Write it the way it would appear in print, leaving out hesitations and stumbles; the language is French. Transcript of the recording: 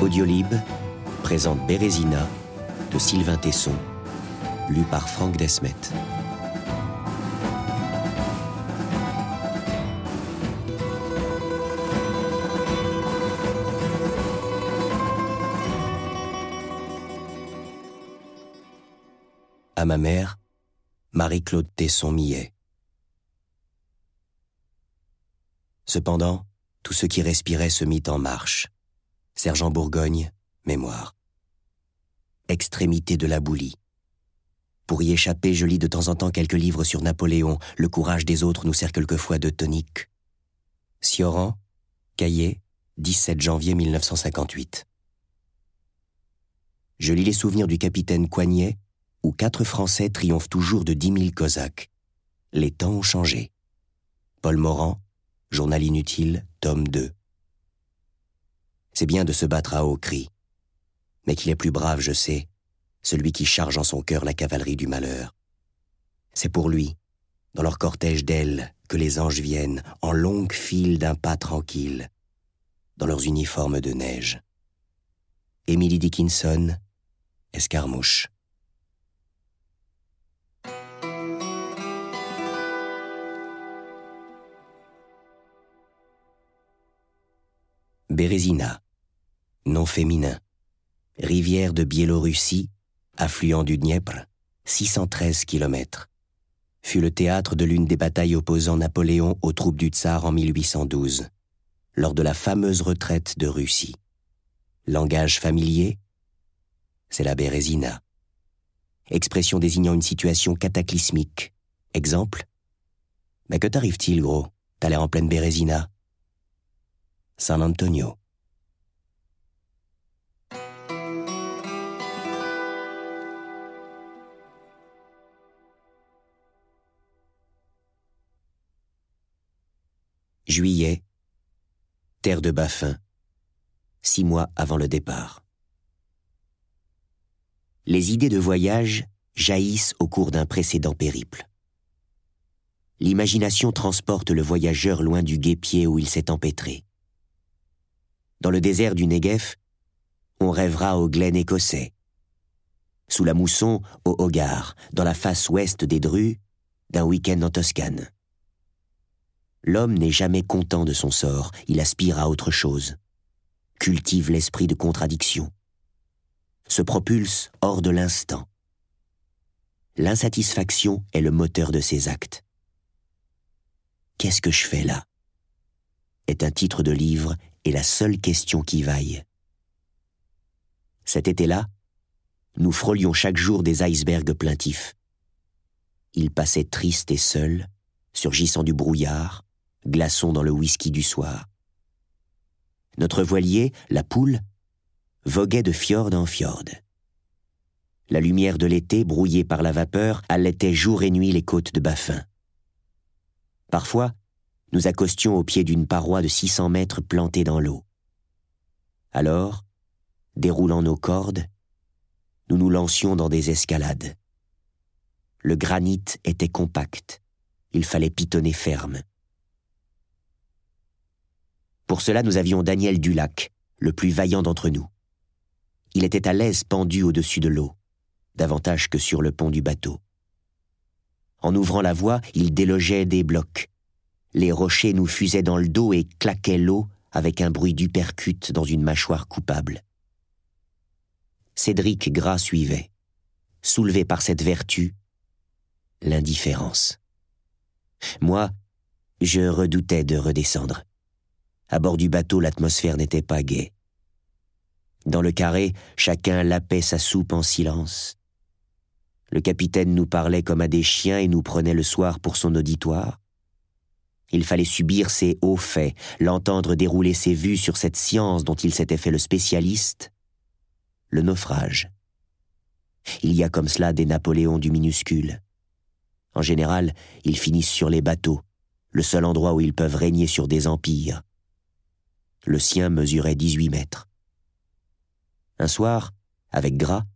Audiolib présente Bérésina de Sylvain Tesson, lu par Franck Desmet. À ma mère, Marie-Claude Tesson-Millet. Cependant, tout ce qui respirait se mit en marche. Sergent Bourgogne, mémoire. Extrémité de la boulie. Pour y échapper, je lis de temps en temps quelques livres sur Napoléon. Le courage des autres nous sert quelquefois de tonique. Sioran, Cahiers, 17 janvier 1958. Je lis les souvenirs du capitaine Coignet, où 4 Français triomphent toujours de 10 000 Cosaques. Les temps ont changé. Paul Morand, Journal inutile, tome 2. C'est bien de se battre à haut cri, mais qu'il est plus brave, je sais, celui qui charge en son cœur la cavalerie du malheur. C'est pour lui, dans leur cortège d'ailes, que les anges viennent, en longue file d'un pas tranquille, dans leurs uniformes de neige. Emily Dickinson, Escarmouche. Bérésina, nom féminin. Rivière de Biélorussie, affluent du Dniepr, 613 km. Fut le théâtre de l'une des batailles opposant Napoléon aux troupes du Tsar en 1812, lors de la fameuse retraite de Russie. Langage familier, c'est la Bérésina. Expression désignant une situation cataclysmique. Exemple, mais que t'arrive-t-il, gros? T'as l'air en pleine Bérésina. San Antonio. Juillet, terre de Baffin, 6 mois avant le départ. Les idées de voyage jaillissent au cours d'un précédent périple. L'imagination transporte le voyageur loin du guêpier où il s'est empêtré. Dans le désert du Negev, on rêvera au Glen écossais. Sous la mousson, au Hogar, dans la face ouest des Drus, d'un week-end en Toscane. L'homme n'est jamais content de son sort, il aspire à autre chose. Cultive l'esprit de contradiction. Se propulse hors de l'instant. L'insatisfaction est le moteur de ses actes. « Qu'est-ce que je fais là ?» est un titre de livre et la seule question qui vaille. Cet été-là, nous frôlions chaque jour des icebergs plaintifs. Ils passaient tristes et seuls, surgissant du brouillard, glaçons dans le whisky du soir. Notre voilier, la Poule, voguait de fjord en fjord. La lumière de l'été, brouillée par la vapeur, allaitait jour et nuit les côtes de Baffin. Parfois, nous accostions au pied d'une paroi de 600 mètres plantée dans l'eau. Alors, déroulant nos cordes, nous nous lancions dans des escalades. Le granit était compact, il fallait pitonner ferme. Pour cela, nous avions Daniel Dulac, le plus vaillant d'entre nous. Il était à l'aise pendu au-dessus de l'eau, davantage que sur le pont du bateau. En ouvrant la voie, il délogeait des blocs. Les rochers nous fusaient dans le dos et claquaient l'eau avec un bruit d'uppercut dans une mâchoire coupable. Cédric Gras suivait, soulevé par cette vertu, l'indifférence. Moi, je redoutais de redescendre. À bord du bateau, l'atmosphère n'était pas gaie. Dans le carré, chacun lapait sa soupe en silence. Le capitaine nous parlait comme à des chiens et nous prenait le soir pour son auditoire. Il fallait subir ses hauts faits, l'entendre dérouler ses vues sur cette science dont il s'était fait le spécialiste, le naufrage. Il y a comme cela des Napoléons du minuscule. En général, ils finissent sur les bateaux, le seul endroit où ils peuvent régner sur des empires. Le sien mesurait 18 mètres. Un soir, avec Gras,